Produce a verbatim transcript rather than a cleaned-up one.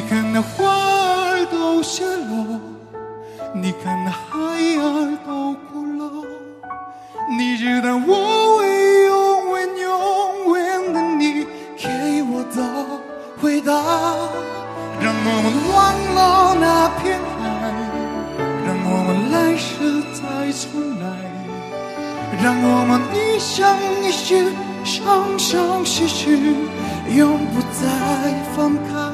看那花儿都谢落，你看那孩儿都哭了，你知道我会永远永远等你给我的回答。让我们忘了那片海，让我们来世再重来，让我们一生一世，生生世世永不再分开。